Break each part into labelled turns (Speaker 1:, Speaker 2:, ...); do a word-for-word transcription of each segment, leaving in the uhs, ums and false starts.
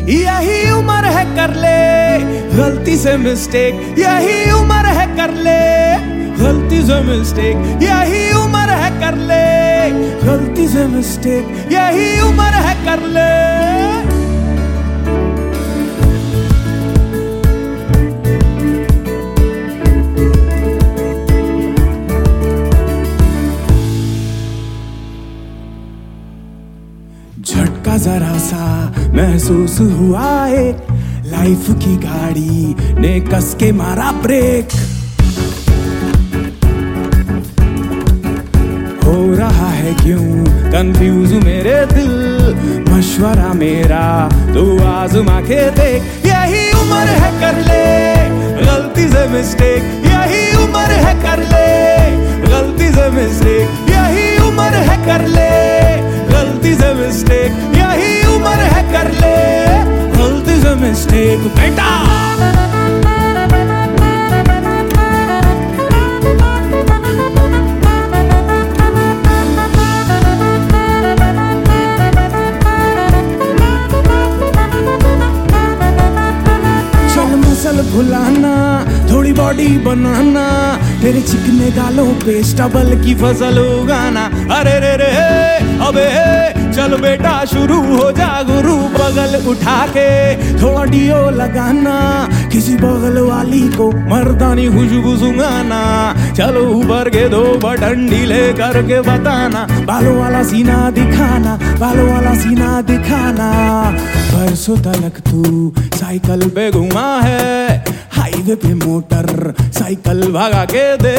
Speaker 1: यही उम्र है कर ले गलती से मिस्टेक, यही उम्र है कर ले गलती से मिस्टेक, यही उम्र है कर ले गलती से मिस्टेक, यही उम्र है कर ले। झटका जरा सा महसूस हुआ एक, लाइफ की गाड़ी ने कस के मारा ब्रेक। हो रहा है क्यों कंफ्यूज मेरे दिल, मशवरा मेरा तू आजमा के देख। यही उम्र है कर ले गलती से मिस्टेक, यही उम्र है कर ले गलती से मिस्टेक, यही उम्र है कर ले गलती से मिस्टेक, यही उम्र है कर ले गलती से मिस्टेक। बेटा भुलाना, थोड़ी बॉडी बनाना, तेरे चिकने गालों पे स्टबल की फसल उगाना। अरे रे रे अबे चल बेटा शुरू हो जा गुरु, बगल उठा के थोड़ा डियो लगाना, किसी बगल वाली को मर्दानी खुशबू सुंघाना। चलो ऊपर के दो बटन ढीले करके बताना, बालों वाला सीना दिखाना, बालों वाला सीना दिखाना। बरसों तलक तू साइकिल पे घुमा है, हाईवे पे मोटर साइकिल भगा के दे।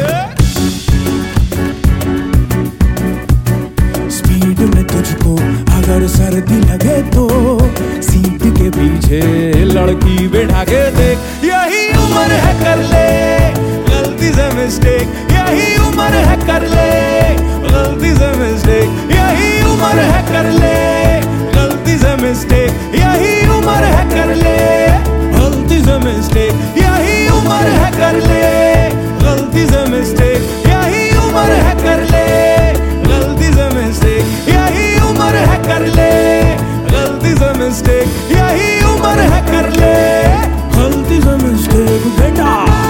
Speaker 1: स्पीड में तुझको अगर सर्दी लगे तो सीट के पीछे लड़की बैठा के देख। यही उम्र है कर ले गलती से मिस्टेक, यही उम्र है कर ले गलती से मिस्टेक, यही उम्र है कर ले गलती से मिस्टेक, यही उम्र है कर ले गलती से मिस्टेक, यही उम्र है कर ले गलती से मिस्टेक, यही उम्र है कर ले गलती से मिस्टेक, यही उम्र है कर ले गलती से मिस्टेक, यही उम्र है कर ले गलती से मिस्टेक। बेटा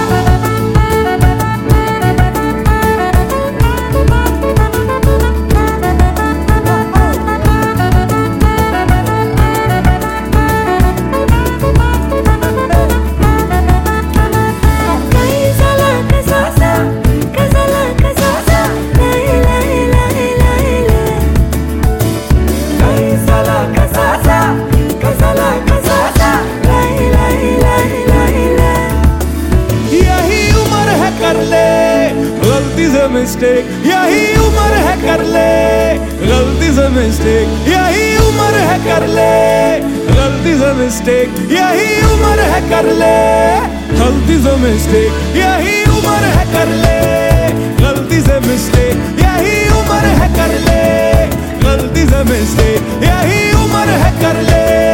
Speaker 1: मिस्टेक, यही उम्र है कर ले गलती से मिस्टेक, यही उम्र है कर ले गलती से मिस्टेक, यही उम्र है कर ले गलती से मिस्टेक, यही उम्र है कर ले गलती से मिस्टेक, यही उम्र है कर ले गलती से मिस्टेक, यही उम्र है कर ले।